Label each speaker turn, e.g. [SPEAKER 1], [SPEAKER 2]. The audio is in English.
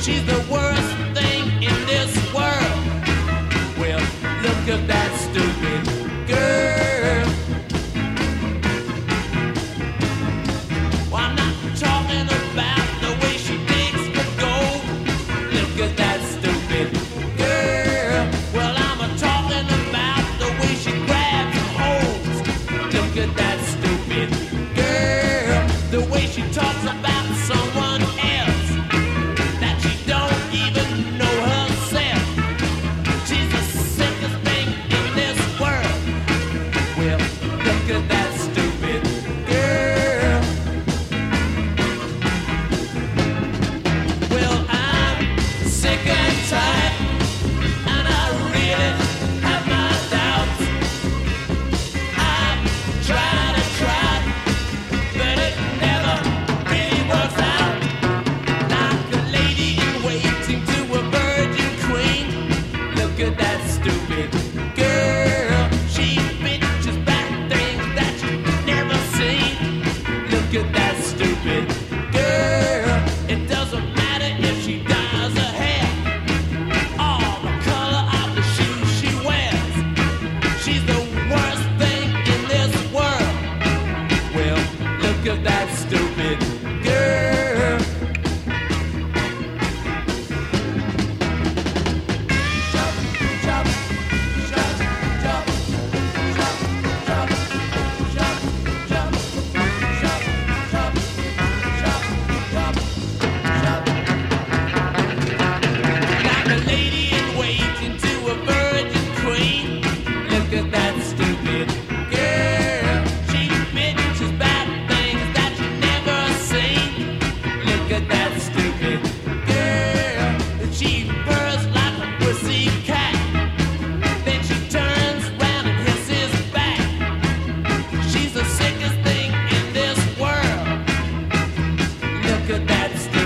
[SPEAKER 1] She's the worst thing in this world. Well, look at that stupid girl. Well, I'm not talking about the way she digs for gold. Look at that stupid girl. Well, I'm talking about the way she grabs and holds. Look at that stupid girl. The way she talks about someone else that she don't even know herself. She's the sickest thing in this world. Well, look at that stupid girl. Well, I'm sick and tired, and I really have my doubts. I've tried and tried, but it never really works out. Like a lady in waiting to a virgin queen. Look at that stupid girl. She bitches back things that you've never seen. Look at that stupid girl. It doesn't matter if she dyes her hair or the color of the shoes she wears. She's the worst thing in this world. Well, look at that stupid girl. Shut, shut, shut, shut, shut, shut, shut, shut, shut, shut, shut, shut. Like a lady in waiting to a virgin queen. Look at that stupid girl. She bitches bad things that you never seen. Look at that stupid girl. She purrs like a pussy cat. Then she turns round and hisses back. She's the sickest thing in this world. Look at that stupid